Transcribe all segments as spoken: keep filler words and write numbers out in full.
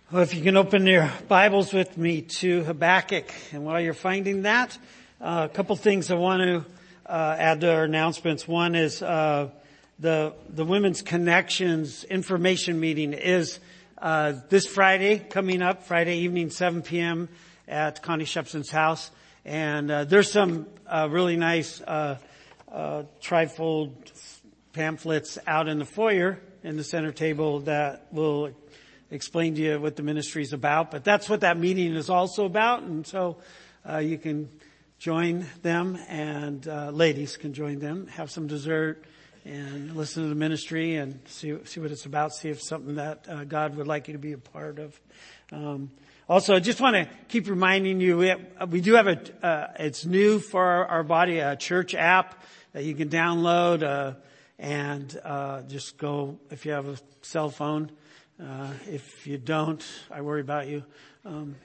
Well, if you can open your Bibles with me to Habakkuk, and while you're finding that, uh, a couple things I want to uh, add to our announcements. One is uh, the the Women's Connections information meeting is uh, this Friday coming up, Friday evening, seven p.m. at Connie Shepson's house, and uh, there's some uh, really nice uh, uh, trifold pamphlets out in the foyer in the center table that will explain to you what the ministry is about, but that's what that meeting is also about. And so uh, you can join them, and uh, ladies can join them, have some dessert, and listen to the ministry and see see what it's about. See if it's something that uh, God would like you to be a part of. Um, also, I just want to keep reminding you we, have, we do have a. Uh, it's new for our, our body, a church app that you can download uh, and uh, just go if you have a cell phone. Uh, if you don't, I worry about you. Um,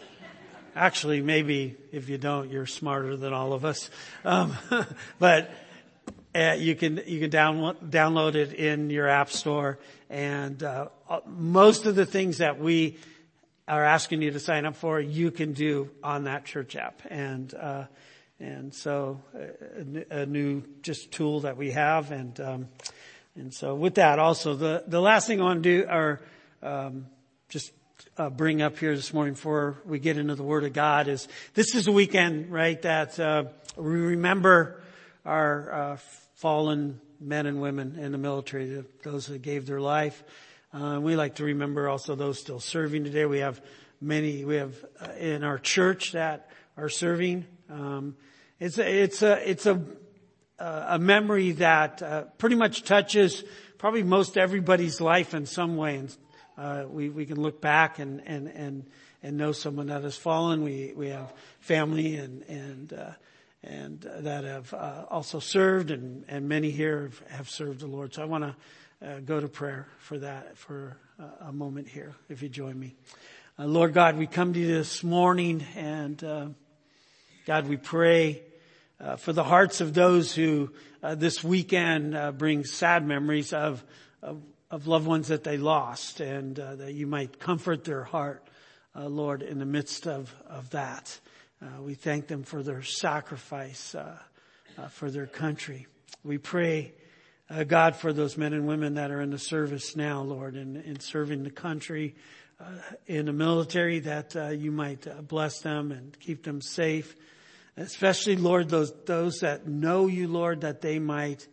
actually, maybe if you don't, you're smarter than all of us. Um, but uh, you can you can download download it in your app store, and uh, most of the things that we are asking you to sign up for, you can do on that church app. And uh, and so a, a new just tool that we have, and. Um, And so with that also, the, the last thing I want to do are um, just uh, bring up here this morning before we get into the Word of God is this is a weekend, right, that uh, we remember our uh, fallen men and women in the military, those that gave their life. Uh, we like to remember also those still serving today. We have many, we have uh, in our church that are serving. Um, it's a, it's a, it's a, Uh, a memory that uh, pretty much touches probably most everybody's life in some way. And uh, we we can look back and and and and know someone that has fallen. We we have family and and uh, and that have uh, also served, and and many here have, have served the Lord. So I want to uh, go to prayer for that for uh, a moment here, if you join me. Uh, Lord God, we come to you this morning, and uh, God, we pray. Uh, for the hearts of those who uh, this weekend uh, bring sad memories of, of of loved ones that they lost, and uh, that you might comfort their heart, uh, Lord, in the midst of of that. Uh, we thank them for their sacrifice uh, uh, for their country. We pray, uh, God, for those men and women that are in the service now, Lord, and in, in serving the country uh, in the military, that uh, you might uh, bless them and keep them safe. Especially, Lord, those those that know you, Lord, that they might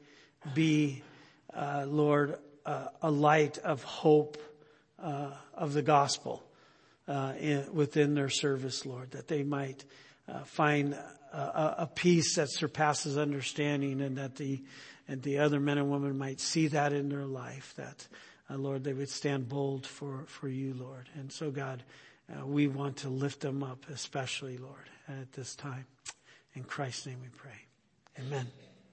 be, uh, Lord, uh, a light of hope uh, of the gospel uh, in, within their service, Lord, that they might uh, find a, a peace that surpasses understanding, and that the and the other men and women might see that in their life, that, uh, Lord, they would stand bold for, for you, Lord. And so, God, uh, we want to lift them up, especially, Lord, at this time. In Christ's name we pray. Amen.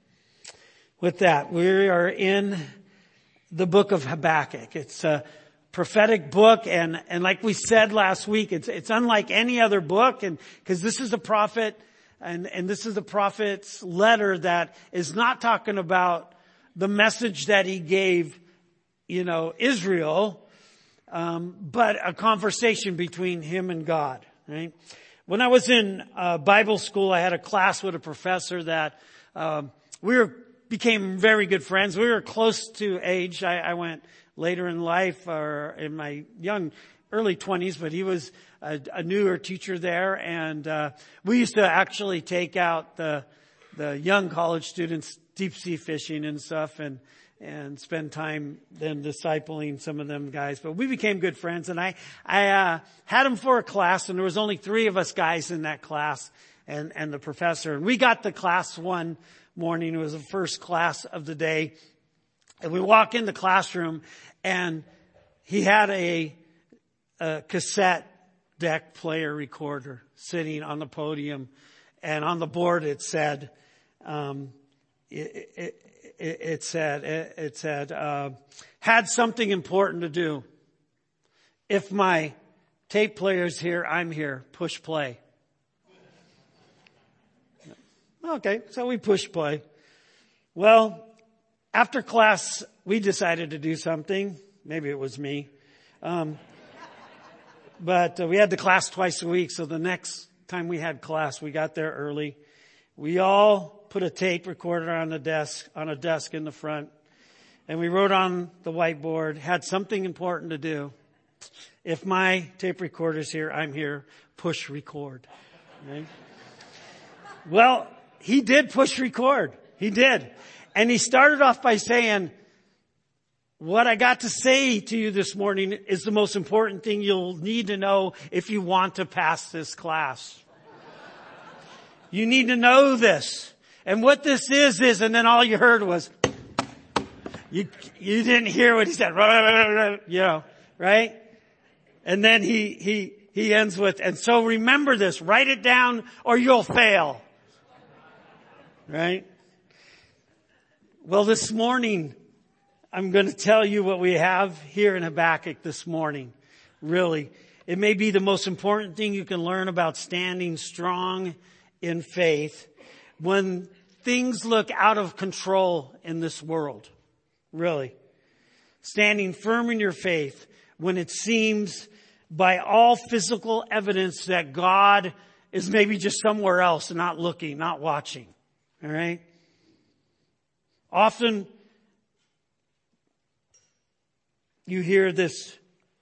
With that, we are in the book of Habakkuk. It's a prophetic book, and, and like we said last week, it's, it's unlike any other book, and because this is a prophet, and, and this is the prophet's letter that is not talking about the message that he gave, you know, Israel, um, but a conversation between him and God, right? When I was in uh, Bible school, I had a class with a professor that um, we were became very good friends. We were close to age. I, I went later in life, or in my young, early twenties, but he was a, a newer teacher there, and uh, we used to actually take out the the young college students deep sea fishing and stuff, and and spend time then discipling some of them guys. But we became good friends, and I, I, uh, had him for a class, and there was only three of us guys in that class, and, and the professor. And we got to class one morning. It was the first class of the day. And we walk in the classroom, and he had a, a cassette deck player recorder sitting on the podium, and on the board it said, um, it, it, It, it said, it, it said, uh, had something important to do. If my tape player's here, I'm here. Push play. Okay, so we push play. Well, after class, we decided to do something. Maybe it was me. Um, But uh, we had the class twice a week, so the next time we had class, we got there early. We all put a tape recorder on the desk, on a desk in the front, and we wrote on the whiteboard, had something important to do. If my tape recorder's here, I'm here, push record. Right? Well, he did push record. He did. And he started off by saying, what I got to say to you this morning is the most important thing you'll need to know if you want to pass this class. You need to know this. And what this is, is, and then all you heard was, you, you didn't hear what he said, you know, right? And then he, he, he ends with, and so remember this, write it down or you'll fail. Right? Well, this morning, I'm going to tell you what we have here in Habakkuk this morning. Really. It may be the most important thing you can learn about standing strong in faith when things look out of control in this world. Really. Standing firm in your faith when it seems by all physical evidence that God is maybe just somewhere else and not looking, not watching. All right? Often you hear this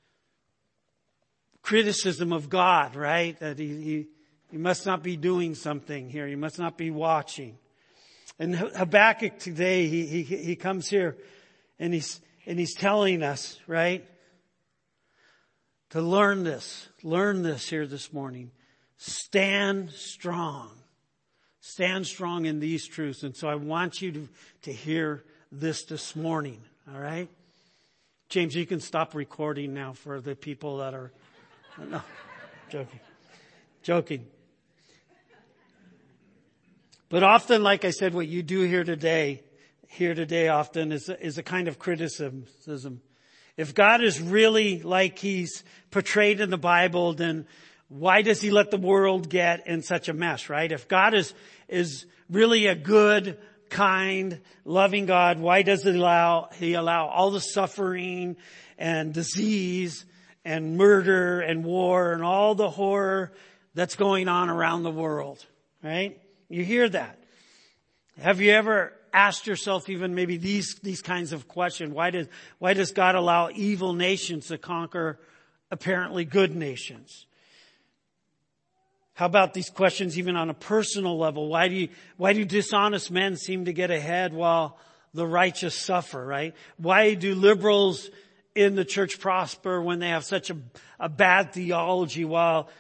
criticism of God, right? That he, he, he must not be doing something here. He must not be watching. And Habakkuk today, he, he, he comes here and he's, and he's telling us, right? To learn this, learn this here this morning. Stand strong. Stand strong in these truths. And so I want you to, to hear this this morning. All right? James, you can stop recording now for the people that are, no, joking, joking. But often, like I said, what you do here today, here today often is, is a kind of criticism. If God is really like he's portrayed in the Bible, then why does he let the world get in such a mess, right? If God is, is really a good, kind, loving God, why does he allow, he allow all the suffering and disease and murder and war and all the horror that's going on around the world, right? You hear that. Have you ever asked yourself even maybe these, these kinds of questions? Why does, why does God allow evil nations to conquer apparently good nations? How about these questions even on a personal level? Why do you, why do dishonest men seem to get ahead while the righteous suffer, right? Why do liberals in the church prosper when they have such a, a bad theology while,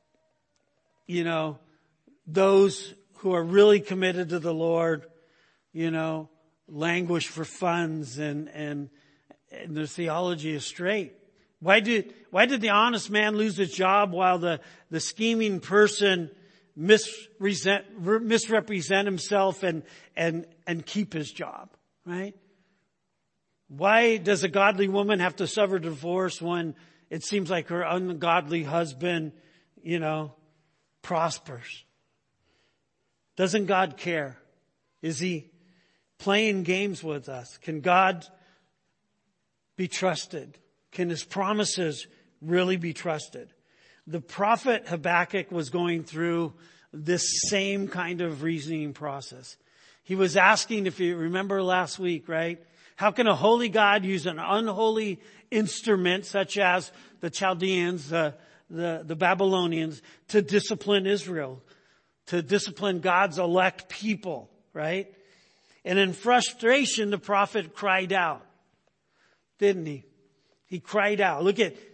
you know, those who are really committed to the Lord, you know, languish for funds and, and, and their theology is straight? Why did, why did the honest man lose his job while the, the scheming person misrepresent, misrepresent himself and, and, and keep his job, right? Why does a godly woman have to suffer divorce when it seems like her ungodly husband, you know, prospers? Doesn't God care? Is he playing games with us? Can God be trusted? Can his promises really be trusted? The prophet Habakkuk was going through this same kind of reasoning process. He was asking, if you remember last week, right? How can a holy God use an unholy instrument such as the Chaldeans, the, the, the Babylonians, to discipline Israel, to discipline God's elect people, right? And in frustration, the prophet cried out, didn't he? He cried out. Look at,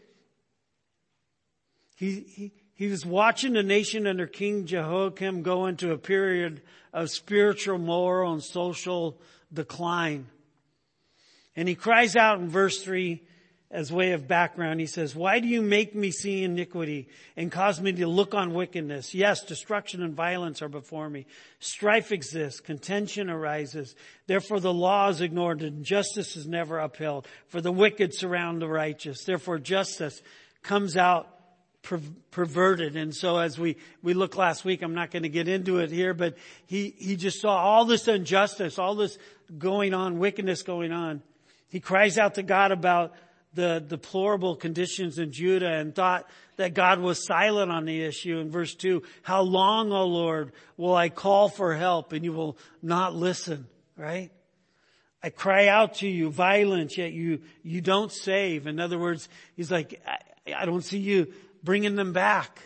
he, he, he was watching the nation under King Jehoiakim go into a period of spiritual, moral, and social decline. And he cries out in verse three as way of background. He says, why do you make me see iniquity and cause me to look on wickedness? Yes, destruction and violence are before me. Strife exists. Contention arises. Therefore the law is ignored and justice is never upheld. For the wicked surround the righteous. Therefore justice comes out per- perverted. And so as we, we look last week, I'm not going to get into it here, but he, he just saw all this injustice, all this going on, wickedness going on. He cries out to God about the deplorable conditions in Judah and thought that God was silent on the issue. In verse two, how long, O Lord, will I call for help and you will not listen, right? I cry out to you, violence, yet you, you don't save. In other words, he's like, I, I don't see you bringing them back.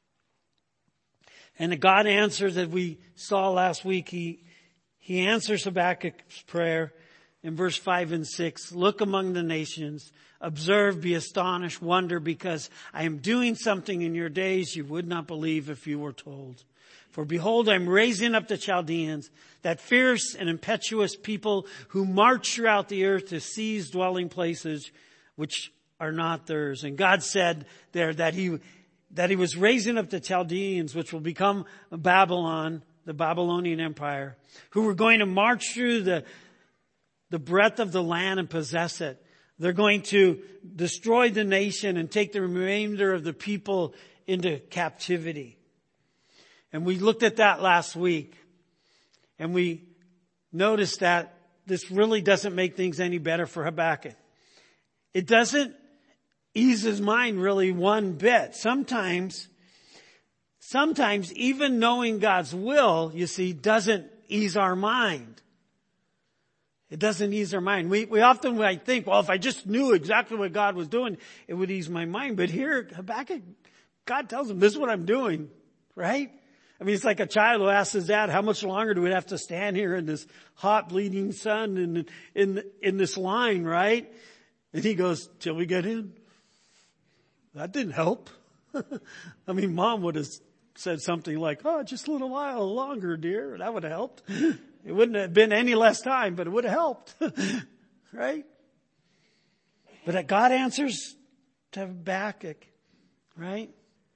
And God answers, as we saw last week, he, he answers Habakkuk's prayer in verse five and six. Look among the nations, observe, be astonished, wonder, because I am doing something in your days you would not believe if you were told. For behold, I'm raising up the Chaldeans, that fierce and impetuous people who march throughout the earth to seize dwelling places which are not theirs. And God said there that he, that he was raising up the Chaldeans, which will become Babylon, the Babylonian Empire, who were going to march through the, the breadth of the land and possess it. They're going to destroy the nation and take the remainder of the people into captivity. And we looked at that last week, and we noticed that this really doesn't make things any better for Habakkuk. It doesn't ease his mind really one bit. Sometimes, sometimes even knowing God's will, you see, doesn't ease our mind. It doesn't ease our mind. We, we often might think, well, if I just knew exactly what God was doing, it would ease my mind. But here, Habakkuk, God tells him, this is what I'm doing, right? I mean, it's like a child who asks his dad, how much longer do we have to stand here in this hot, bleeding sun in, in, in this line, right? And he goes, till we get in. That didn't help. I mean, mom would have said something like, oh, just a little while longer, dear. That would have helped. It wouldn't have been any less time, but it would have helped. Right? But God answers to Habakkuk, right?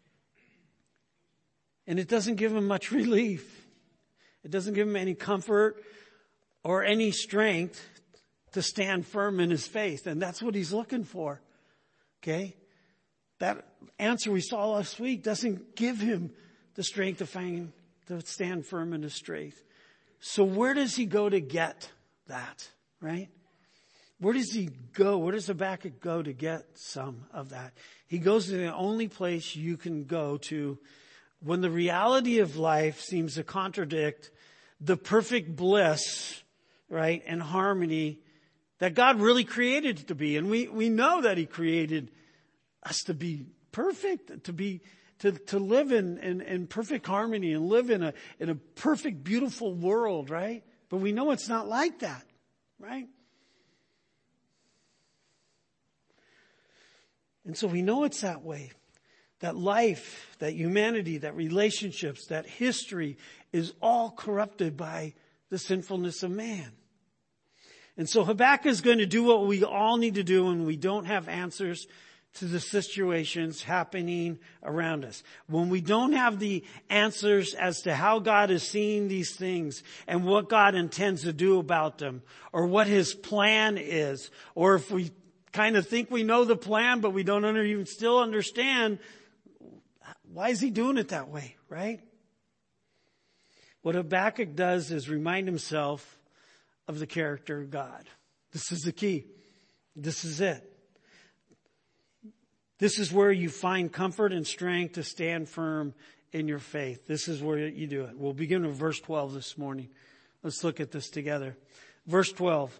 And it doesn't give him much relief. It doesn't give him any comfort or any strength to stand firm in his faith. And that's what he's looking for. Okay? That answer we saw last week doesn't give him the strength to find, to stand firm in his faith. So where does he go to get that? Right? Where does he go? Where does Habakkuk go to get some of that? He goes to the only place you can go to when the reality of life seems to contradict the perfect bliss, right, and harmony that God really created it to be. And we, we know that he created us to be perfect, to be, to, to live in, in, in perfect harmony and live in a, in a perfect, beautiful world, right? But we know it's not like that, right? And so we know it's that way. That life, that humanity, that relationships, that history is all corrupted by the sinfulness of man. And so Habakkuk is going to do what we all need to do when we don't have answers to the situations happening around us. When we don't have the answers as to how God is seeing these things and what God intends to do about them, or what his plan is, or if we kind of think we know the plan, but we don't under, even still understand, why is he doing it that way, right? What Habakkuk does is remind himself of the character of God. This is the key. This is it. This is where you find comfort and strength to stand firm in your faith. This is where you do it. We'll begin with verse twelve this morning. Let's look at this together. Verse twelve.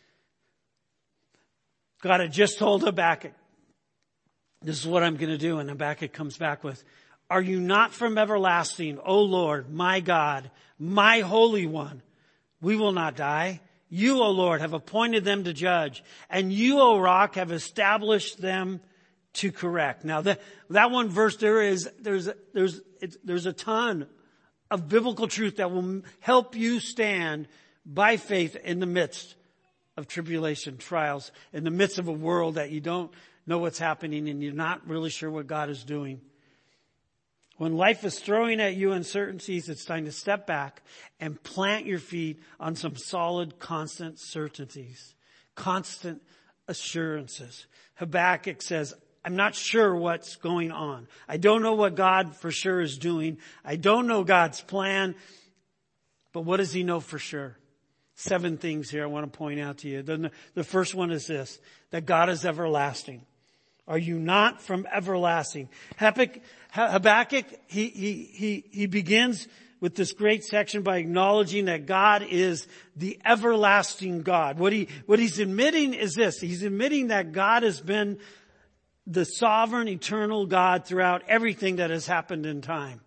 God had just told Habakkuk, this is what I'm going to do. And Habakkuk comes back with, are you not from everlasting, O Lord, my God, my Holy One? We will not die. You, O Lord, have appointed them to judge, and you, O Rock, have established them to correct. Now, that, that one verse there is, there's, there's, it's, there's a ton of biblical truth that will help you stand by faith in the midst of tribulation, trials, in the midst of a world that you don't know what's happening and you're not really sure what God is doing. When life is throwing at you uncertainties, it's time to step back and plant your feet on some solid, constant certainties, constant assurances. Habakkuk says, I'm not sure what's going on. I don't know what God for sure is doing. I don't know God's plan. But what does he know for sure? seven things here I want to point out to you. The, the first one is this, that God is everlasting. Are you not from everlasting? Habakkuk, he, he, he, he begins with this great section by acknowledging that God is the everlasting God. What he, what he's admitting is this. He's admitting that God has been the sovereign, eternal God throughout everything that has happened in time.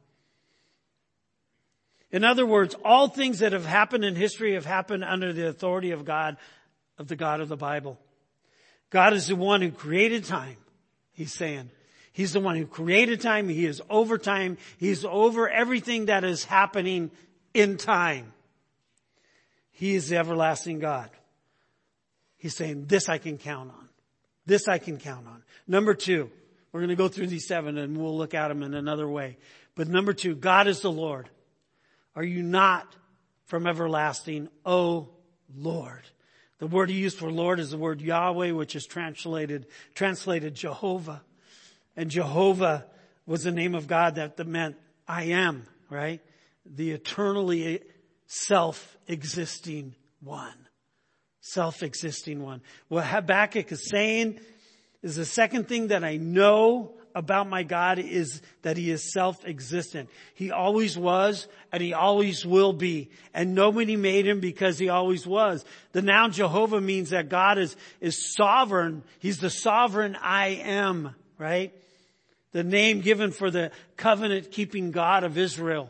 In other words, all things that have happened in history have happened under the authority of God, of the God of the Bible. God is the one who created time, he's saying. He's the one who created time. He is over time. He's over everything that is happening in time. He is the everlasting God. He's saying, this I can count on. This I can count on. Number two, we're going to go through these seven and we'll look at them in another way. But number two, God is the Lord. Are you not from everlasting, O Lord? The word he used for Lord is the word Yahweh, which is translated, translated Jehovah. And Jehovah was the name of God that meant I am, right? The eternally self-existing one. Self-existing one. What Habakkuk is saying is the second thing that I know about my God is that he is self-existent. He always was and he always will be. And nobody made him because he always was. The noun Jehovah means that God is, is sovereign. He's the sovereign I am, right? The name given for the covenant-keeping God of Israel.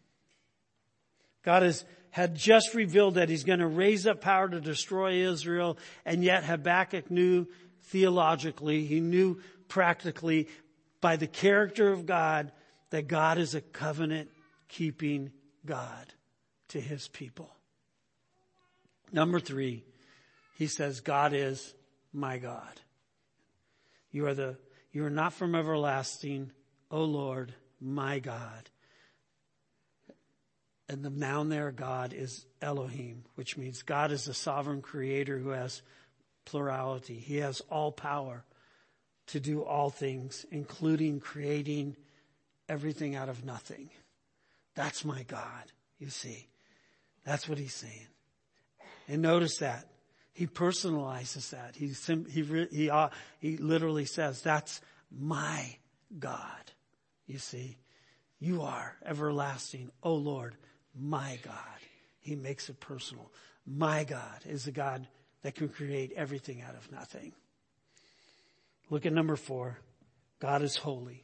God has had just revealed that he's going to raise up power to destroy Israel, and yet Habakkuk knew theologically, he knew practically by the character of God that God is a covenant-keeping God to his people. Number three, he says, God is my God. You are the You are not from everlasting, O Lord, my God. And the noun there, God, is Elohim, which means God is the sovereign creator who has plurality. He has all power to do all things, including creating everything out of nothing. That's my God, you see. That's what he's saying. And notice that. He personalizes that. He he he uh, he literally says, "That's my God." You see, you are everlasting, O Lord, my God. He makes it personal. My God is the God that can create everything out of nothing. Look at number four. God is holy.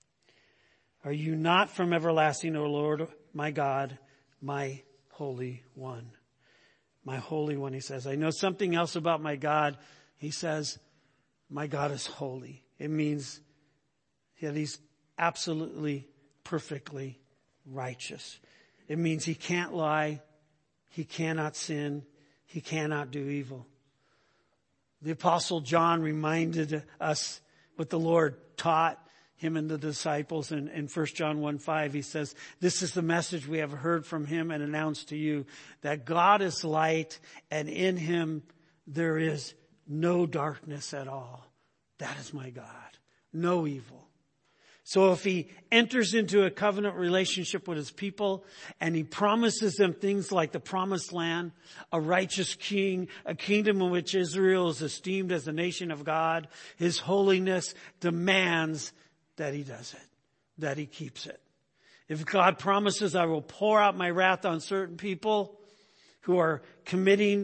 Are you not from everlasting, O Lord, my God, my Holy One? My Holy One, he says. I know something else about my God. He says, my God is holy. It means that he's absolutely, perfectly righteous. It means he can't lie. He cannot sin. He cannot do evil. The Apostle John reminded us what the Lord taught him and the disciples in, in First John one five. He says, this is the message we have heard from him and announced to you, that God is light and in him there is no darkness at all. That is my God. No evil. So if he enters into a covenant relationship with his people and he promises them things like the promised land, a righteous king, a kingdom in which Israel is esteemed as the nation of God, his holiness demands that he does it, that he keeps it. If God promises, I will pour out my wrath on certain people who are committing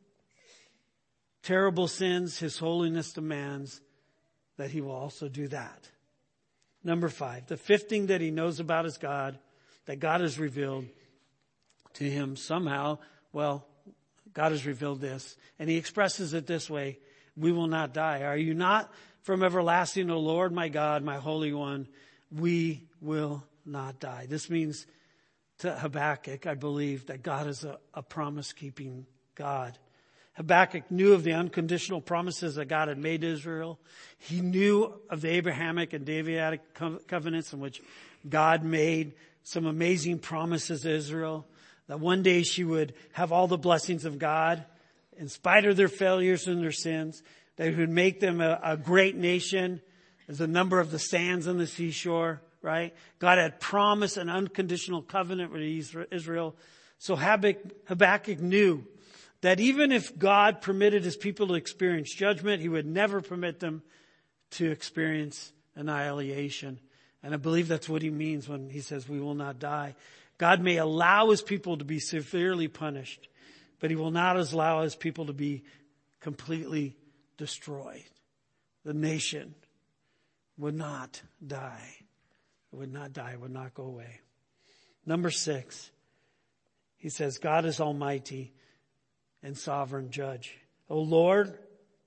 terrible sins, his holiness demands that he will also do that. Number five, the fifth thing that he knows about his God, that God has revealed to him somehow. Well, God has revealed this, and he expresses it this way: we will not die. Are you not from everlasting, O Lord, my God, my Holy One? We will not die. This means to Habakkuk, I believe, that God is a, a promise-keeping God. Habakkuk knew of the unconditional promises that God had made to Israel. He knew of the Abrahamic and Davidic covenants in which God made some amazing promises to Israel, that one day she would have all the blessings of God in spite of their failures and their sins, that he would make them a, a great nation as the number of the sands on the seashore, right? God had promised an unconditional covenant with Israel. So Habakkuk knew that even if God permitted his people to experience judgment, he would never permit them to experience annihilation. And I believe that's what he means when he says we will not die. God may allow his people to be severely punished, but he will not allow his people to be completely destroyed. The nation would not die. It would not die, it would not go away. Number six, he says, God is almighty and sovereign judge. O Lord,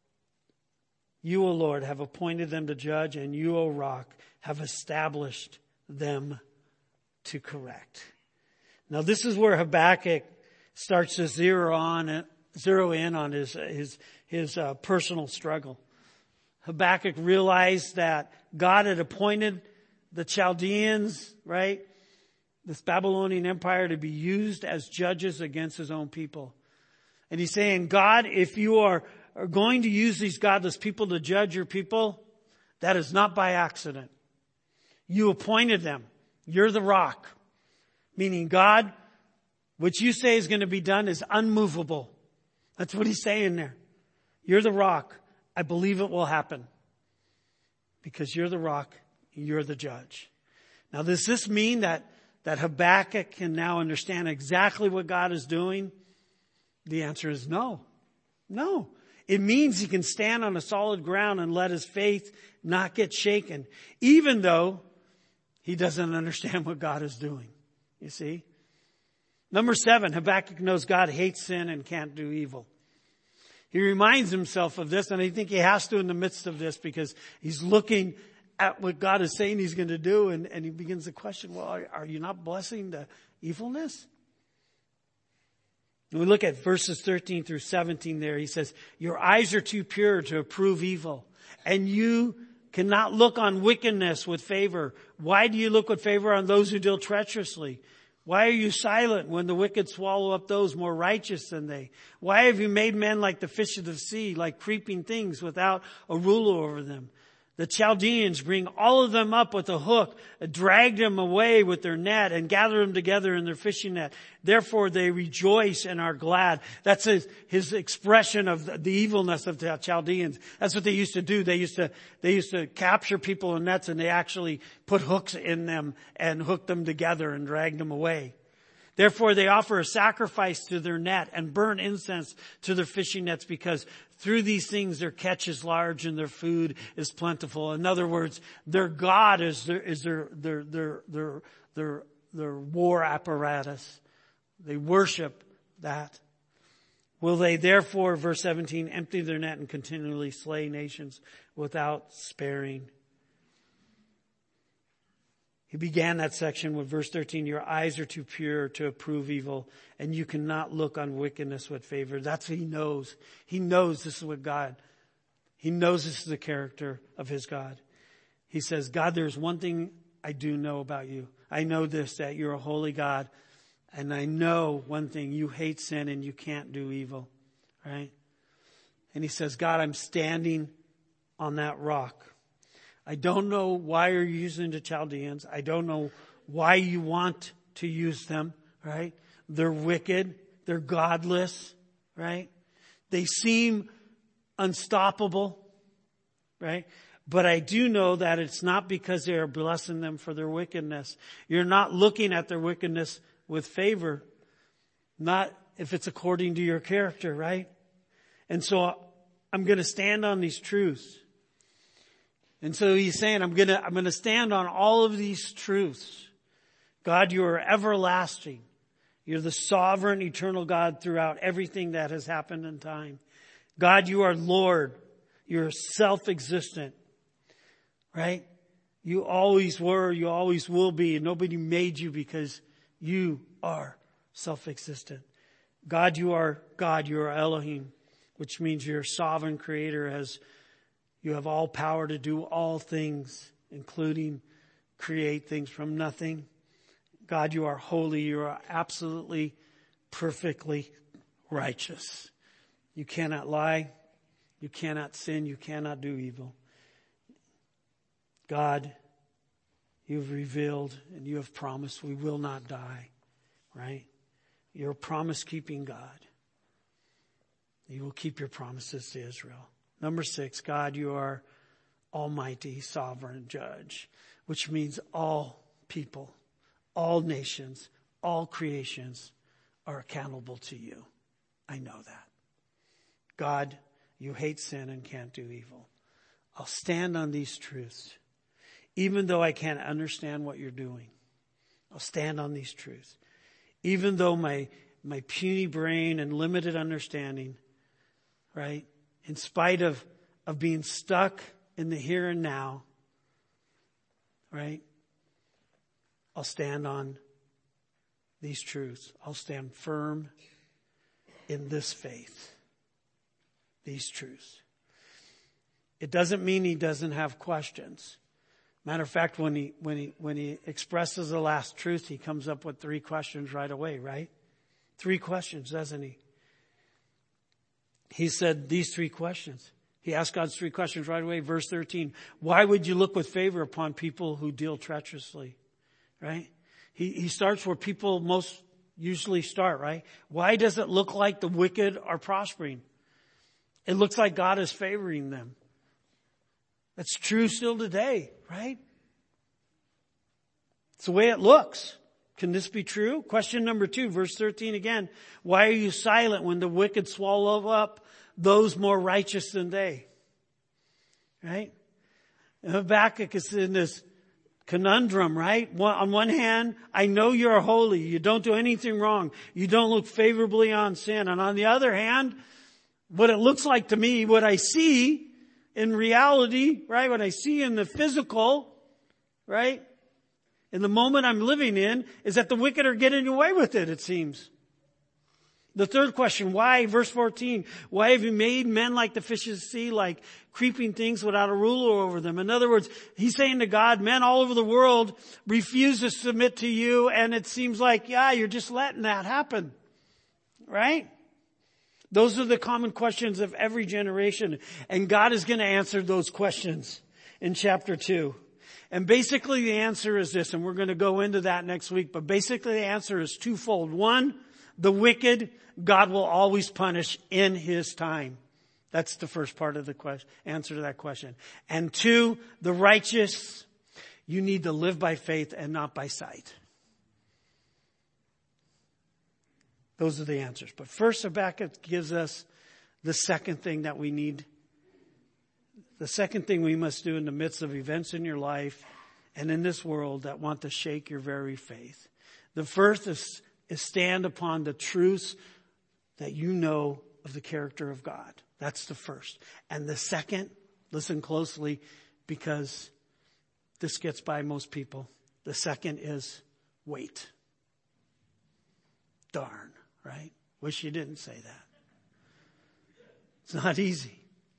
you, O Lord, have appointed them to judge, and you, O rock, have established them to correct. Now this is where Habakkuk starts to zero on, zero in on his, his, his uh, personal struggle. Habakkuk realized that God had appointed the Chaldeans, right, this Babylonian empire, to be used as judges against his own people. And he's saying, God, if you are, are going to use these godless people to judge your people, that is not by accident. You appointed them. You're the rock. Meaning, God, what you say is going to be done is unmovable. That's what he's saying there. You're the rock. I believe it will happen. Because you're the rock. You're the judge. Now, does this mean that, that Habakkuk can now understand exactly what God is doing? The answer is no. No. It means he can stand on a solid ground and let his faith not get shaken, even though he doesn't understand what God is doing. You see? Number seven, Habakkuk knows God hates sin and can't do evil. He reminds himself of this, and I think he has to in the midst of this, because he's looking at what God is saying he's going to do, and, and he begins to question, well, are, are you not blessing the evilness? And we look at verses thirteen through seventeen there. He says, your eyes are too pure to approve evil, and you cannot look on wickedness with favor. Why do you look with favor on those who deal treacherously? Why are you silent when the wicked swallow up those more righteous than they? Why have you made men like the fish of the sea, like creeping things without a ruler over them? The Chaldeans bring all of them up with a hook, drag them away with their net, and gather them together in their fishing net. Therefore they rejoice and are glad. That's his, his expression of the, the evilness of the Chaldeans. That's what they used to do. They used to, they used to capture people in nets, and they actually put hooks in them and hook them together and drag them away. Therefore they offer a sacrifice to their net and burn incense to their fishing nets, because through these things their catch is large and their food is plentiful. In other words, their God is their, is their, their, their, their, their, their war apparatus. They worship that. Will they therefore, verse seventeen, empty their net and continually slay nations without sparing? He began that section with verse thirteen, your eyes are too pure to approve evil, and you cannot look on wickedness with favor. That's what he knows. He knows this is what God, he knows this is the character of his God. He says, God, there's one thing I do know about you. I know this, that you're a holy God, and I know one thing, you hate sin and you can't do evil, right? And he says, God, I'm standing on that rock. I don't know why you're using the Chaldeans. I don't know why you want to use them, right? They're wicked. They're godless, right? They seem unstoppable, right? But I do know that it's not because they are blessing them for their wickedness. You're not looking at their wickedness with favor, not if it's according to your character, right? And so I'm going to stand on these truths. And so he's saying, I'm going to, I'm going to stand on all of these truths. God, you are everlasting. You're the sovereign, eternal God throughout everything that has happened in time. God, you are Lord. You're self-existent, right? You always were, you always will be, and nobody made you because you are self-existent. God, you are God. You are Elohim, which means you're sovereign creator, as you have all power to do all things, including create things from nothing. God, you are holy. You are absolutely, perfectly righteous. You cannot lie. You cannot sin. You cannot do evil. God, you've revealed and you have promised we will not die, right? You're a promise-keeping God. You will keep your promises to Israel. Number six, God, you are almighty, sovereign judge, which means all people, all nations, all creations are accountable to you. I know that. God, you hate sin and can't do evil. I'll stand on these truths. Even though I can't understand what you're doing, I'll stand on these truths. Even though my, my puny brain and limited understanding, right, in spite of, of being stuck in the here and now, right, I'll stand on these truths. I'll stand firm in this faith, these truths. It doesn't mean he doesn't have questions. Matter of fact, when he, when he, when he expresses the last truth, he comes up with three questions right away, right? Three questions, doesn't he? He said these three questions. He asked God's three questions right away. Verse thirteen, why would you look with favor upon people who deal treacherously? Right? He, he starts where people most usually start, right? Why does it look like the wicked are prospering? It looks like God is favoring them. That's true still today, right? It's the way it looks. Can this be true? Question number two, verse thirteen again. Why are you silent when the wicked swallow up those more righteous than they? Right? And Habakkuk is in this conundrum, right? On one hand, I know you're holy. You don't do anything wrong. You don't look favorably on sin. And on the other hand, what it looks like to me, what I see in reality, right? What I see in the physical, right? In the moment I'm living in, is that the wicked are getting away with it, it seems. The third question, why? Verse fourteen, why have you made men like the fishes of the sea, like creeping things without a ruler over them? In other words, he's saying to God, men all over the world refuse to submit to you, and it seems like, yeah, you're just letting that happen. Right? Those are the common questions of every generation, and God is going to answer those questions in chapter two. And basically the answer is this, and we're going to go into that next week, but basically the answer is twofold. One, the wicked, God will always punish in His time. That's the first part of the question, answer to that question. And two, the righteous, you need to live by faith and not by sight. Those are the answers. But first, Habakkuk gives us the second thing that we need. The second thing we must do in the midst of events in your life and in this world that want to shake your very faith. The first is, is stand upon the truths that you know of the character of God. That's the first. And the second, listen closely because this gets by most people. The second is wait. Darn, right? Wish you didn't say that. It's not easy.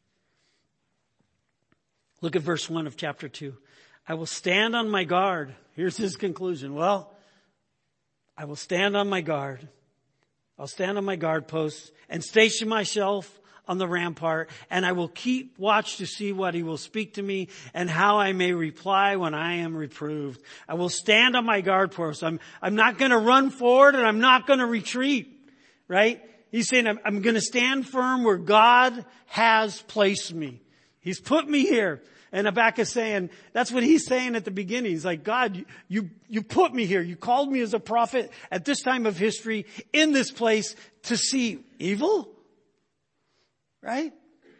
Look at verse one of chapter two. I will stand on my guard. Here's his conclusion. Well, I will stand on my guard. I'll stand on my guard post and station myself on the rampart, and I will keep watch to see what he will speak to me and how I may reply when I am reproved. I will stand on my guard post. I'm, I'm not going to run forward and I'm not going to retreat, right? He's saying I'm, I'm going to stand firm where God has placed me. He's put me here. And Habakkuk is saying, that's what he's saying at the beginning. He's like, God, you, you, you put me here. You called me as a prophet at this time of history in this place to see evil. Right?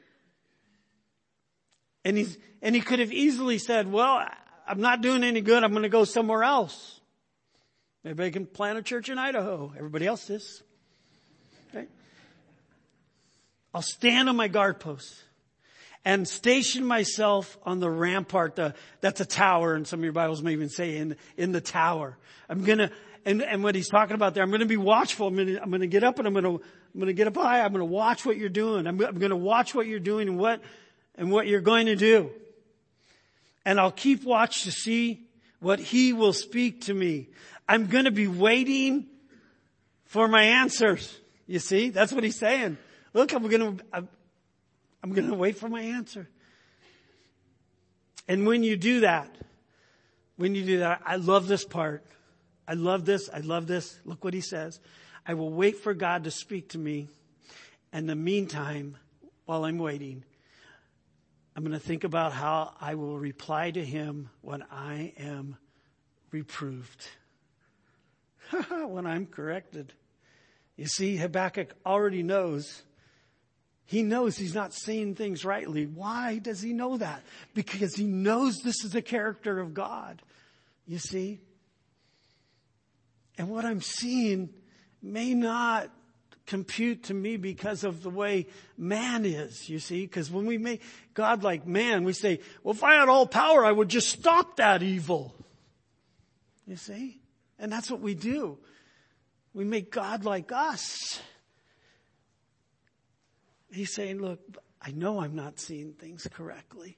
And he's, and he could have easily said, well, I'm not doing any good. I'm going to go somewhere else. Maybe I can plant a church in Idaho. Everybody else is. Right? I'll stand on my guard post and station myself on the rampart. The, that's a tower, and some of your Bibles may even say in, in the tower. I'm going to, and, and what he's talking about there, I'm going to be watchful. I'm going to, I'm going to get up and I'm going to, I'm going to get up high. I'm going to watch what you're doing. I'm, I'm going to watch what you're doing and what, and what you're going to do. And I'll keep watch to see what he will speak to me. I'm going to be waiting for my answers. You see, that's what he's saying. Look, I'm going to, I'm, I'm going to wait for my answer. And when you do that, when you do that, I love this part. I love this. I love this. Look what he says. I will wait for God to speak to me. And in the meantime, while I'm waiting, I'm going to think about how I will reply to him when I am reproved, when I'm corrected. You see, Habakkuk already knows. He knows he's not saying things rightly. Why does he know that? Because he knows this is the character of God. You see? And what I'm seeing may not compute to me because of the way man is, you see? Because when we make God like man, we say, well, if I had all power, I would just stop that evil. You see? And that's what we do. We make God like us. He's saying, look, I know I'm not seeing things correctly.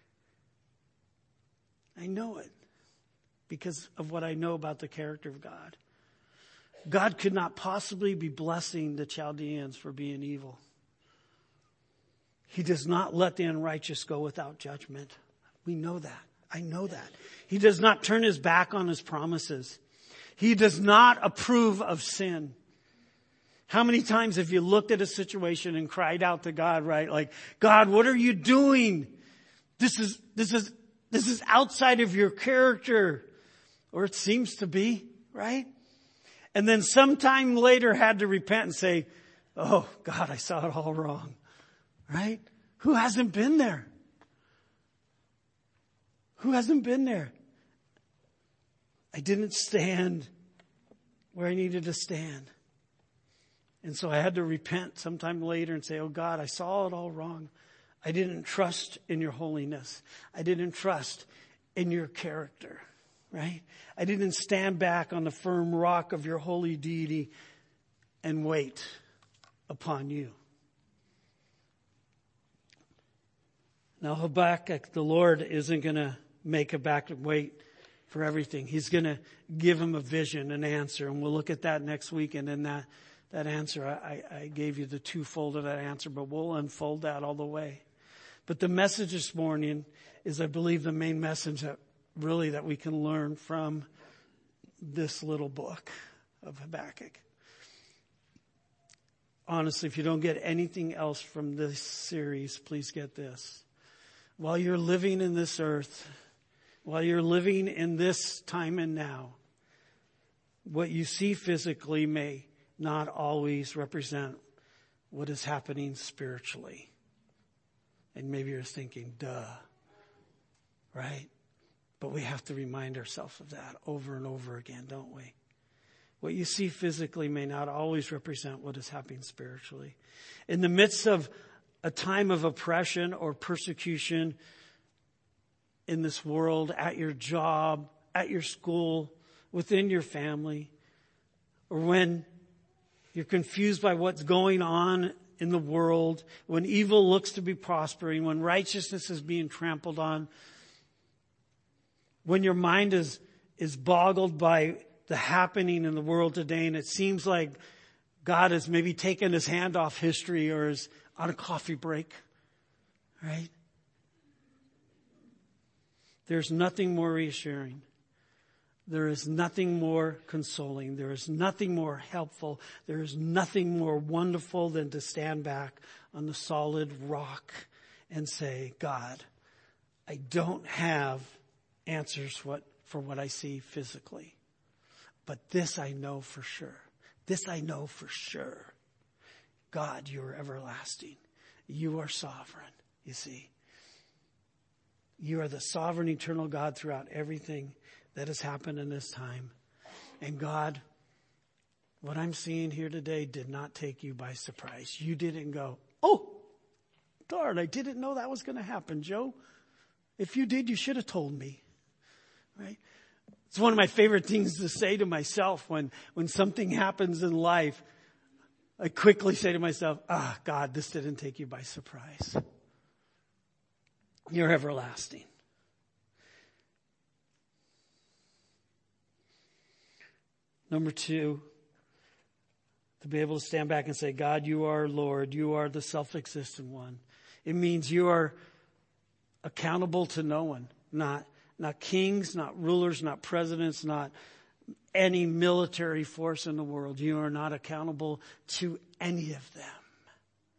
I know it because of what I know about the character of God. God could not possibly be blessing the Chaldeans for being evil. He does not let the unrighteous go without judgment. We know that. I know that. He does not turn his back on his promises. He does not approve of sin. How many times have you looked at a situation and cried out to God, right? Like, God, what are you doing? This is, this is, this is outside of your character. Or it seems to be, right? And then sometime later had to repent and say, oh, God, I saw it all wrong. Right? Who hasn't been there? Who hasn't been there? I didn't stand where I needed to stand. And so I had to repent sometime later and say, oh, God, I saw it all wrong. I didn't trust in your holiness. I didn't trust in your character. Right? I didn't stand back on the firm rock of your holy deity and wait upon you. Now Habakkuk, the Lord isn't going to make Habakkuk wait for everything. He's going to give him a vision, an answer. And we'll look at that next week. And in that, that answer, I, I gave you the twofold of that answer, but we'll unfold that all the way. But the message this morning is, I believe, the main message that really that we can learn from this little book of Habakkuk. Honestly, if you don't get anything else from this series, please get this. While you're living in this earth, while you're living in this time and now, what you see physically may not always represent what is happening spiritually. And maybe you're thinking, duh, right? But we have to remind ourselves of that over and over again, don't we? What you see physically may not always represent what is happening spiritually. In the midst of a time of oppression or persecution in this world, at your job, at your school, within your family, or when you're confused by what's going on in the world, when evil looks to be prospering, when righteousness is being trampled on, when your mind is, is boggled by the happening in the world today, and it seems like God has maybe taken his hand off history or is on a coffee break, right? There's nothing more reassuring. There is nothing more consoling. There is nothing more helpful. There is nothing more wonderful than to stand back on the solid rock and say, God, I don't have answers what, for what I see physically. But this I know for sure. This I know for sure. God, you are everlasting. You are sovereign, you see. You are the sovereign, eternal God throughout everything that has happened in this time. And God, what I'm seeing here today did not take you by surprise. You didn't go, oh, darn, I didn't know that was going to happen, Joe. If you did, you should have told me. Right? It's one of my favorite things to say to myself when, when something happens in life. I quickly say to myself, ah, God, this didn't take you by surprise. You're everlasting. Number two, to be able to stand back and say, God, you are Lord. You are the self-existent one. It means you are accountable to no one, not Not kings, not rulers, not presidents, not any military force in the world. You are not accountable to any of them.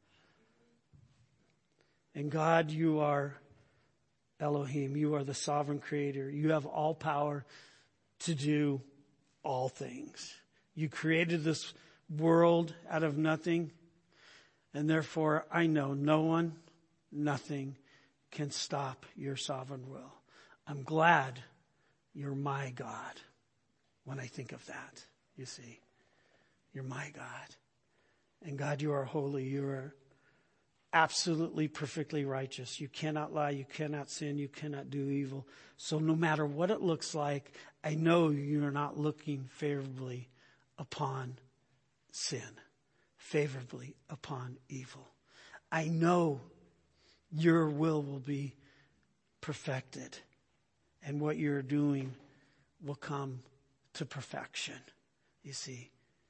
And God, you are Elohim. You are the sovereign creator. You have all power to do all things. You created this world out of nothing. And therefore, I know no one, nothing can stop your sovereign will. I'm glad you're my God when I think of that, you see. You're my God. And God, you are holy. You are absolutely perfectly righteous. You cannot lie. You cannot sin. You cannot do evil. So no matter what it looks like, I know you're not looking favorably upon sin, favorably upon evil. I know your will will be perfected, and what you're doing will come to perfection, you see.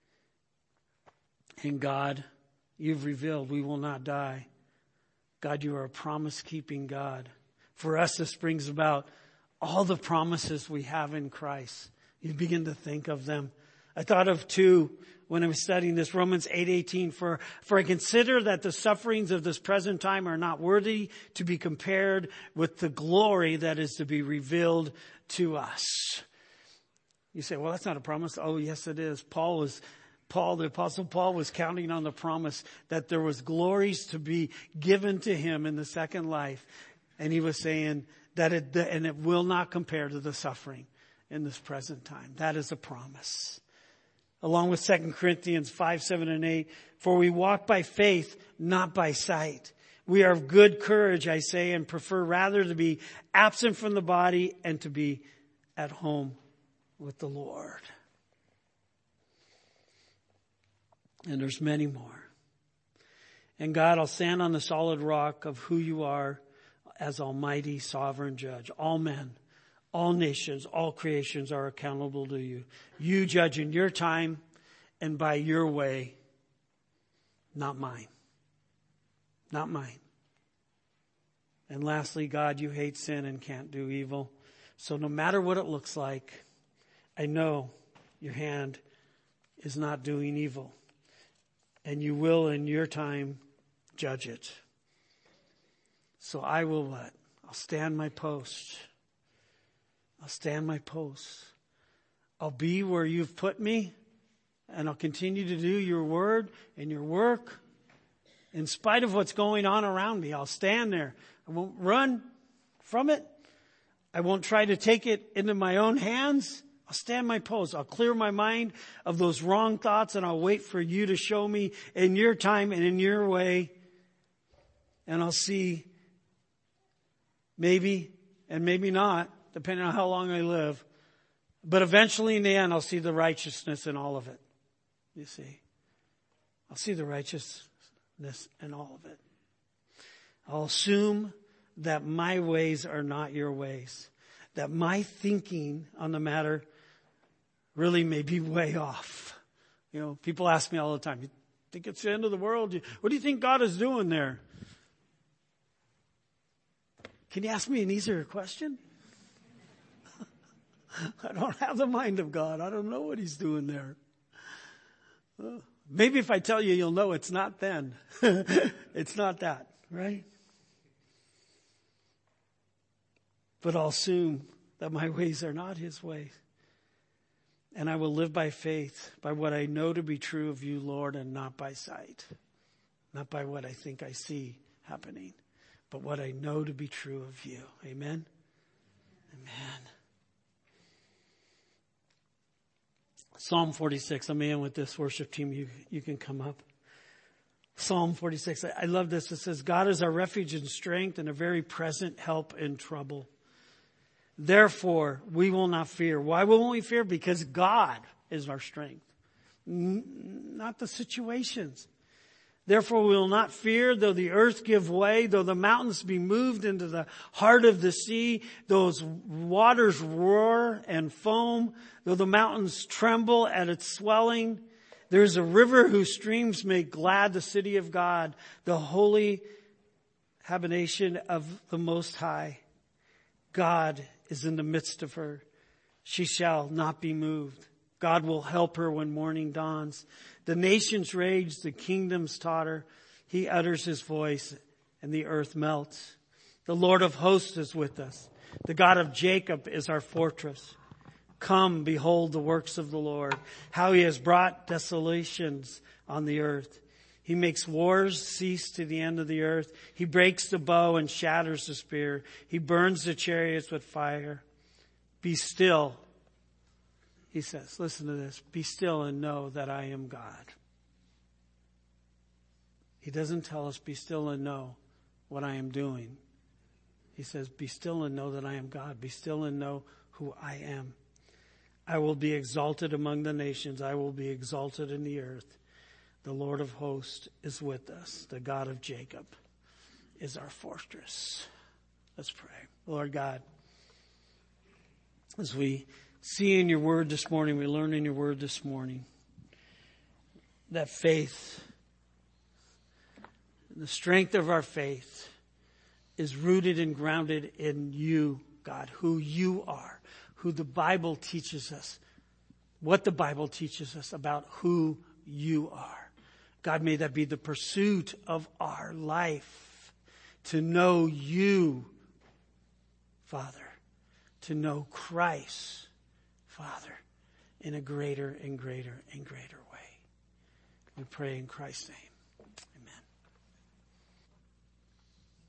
And God, you've revealed we will not die. God, you are a promise-keeping God. For us, this brings about all the promises we have in Christ. You begin to think of them. I thought of two when I was studying this, Romans eight eighteen. For, for I consider that the sufferings of this present time are not worthy to be compared with the glory that is to be revealed to us. You say, well, that's not a promise. Oh, yes, it is. Paul was Paul, the Apostle Paul was counting on the promise that there was glories to be given to him in the second life. And he was saying that it, and it will not compare to the suffering in this present time. That is a promise. Along with Second Corinthians five, seven, and eight. For we walk by faith, not by sight. We are of good courage, I say, and prefer rather to be absent from the body and to be at home with the Lord. And there's many more. And God, I'll stand on the solid rock of who you are as Almighty Sovereign Judge. All men, all nations, all creations are accountable to you. You judge in your time and by your way, not mine. Not mine. And lastly, God, you hate sin and can't do evil. So no matter what it looks like, I know your hand is not doing evil. And you will in your time judge it. So I will what? I'll stand my post. I'll stand my post. I'll be where you've put me. And I'll continue to do your word and your work. In spite of what's going on around me, I'll stand there. I won't run from it. I won't try to take it into my own hands. I'll stand my post. I'll clear my mind of those wrong thoughts, and I'll wait for you to show me in your time and in your way. And I'll see maybe and maybe not, depending on how long I live. But eventually in the end, I'll see the righteousness in all of it. You see, I'll see the righteousness in all of it. I'll assume that my ways are not your ways. That my thinking on the matter really may be way off. You know, people ask me all the time, you think it's the end of the world? What do you think God is doing there? Can you ask me an easier question? I don't have the mind of God. I don't know what he's doing there. Uh, maybe if I tell you, you'll know it's not then. It's not that, right? But I'll assume that my ways are not his ways. And I will live by faith, by what I know to be true of you, Lord, and not by sight. Not by what I think I see happening, but what I know to be true of you. Amen? Amen. Psalm forty-six. Let me end with this, worship team. You, you can come up. Psalm forty-six. I, I love this. It says, God is our refuge and strength and a very present help in trouble. Therefore, we will not fear. Why won't we fear? Because God is our strength, N- not the situations. Therefore, we will not fear, though the earth give way, though the mountains be moved into the heart of the sea, those waters roar and foam, though the mountains tremble at its swelling. There is a river whose streams make glad the city of God, the holy habitation of the Most High. God is in the midst of her. She shall not be moved. God will help her when morning dawns. The nations rage, the kingdoms totter. He utters his voice, and the earth melts. The Lord of hosts is with us. The God of Jacob is our fortress. Come, behold the works of the Lord, how he has brought desolations on the earth. He makes wars cease to the end of the earth. He breaks the bow and shatters the spear. He burns the chariots with fire. Be still, he says. Listen to this. Be still and know that I am God. He doesn't tell us, be still and know what I am doing. He says, be still and know that I am God. Be still and know who I am. I will be exalted among the nations. I will be exalted in the earth. The Lord of hosts is with us. The God of Jacob is our fortress. Let's pray. Lord God, as we see in your word this morning, we learn in your word this morning that faith, the strength of our faith, is rooted and grounded in you, God, who you are, who the Bible teaches us, what the Bible teaches us about who you are. God, may that be the pursuit of our life, to know you, Father, to know Christ, Father, in a greater and greater and greater way. We pray in Christ's name.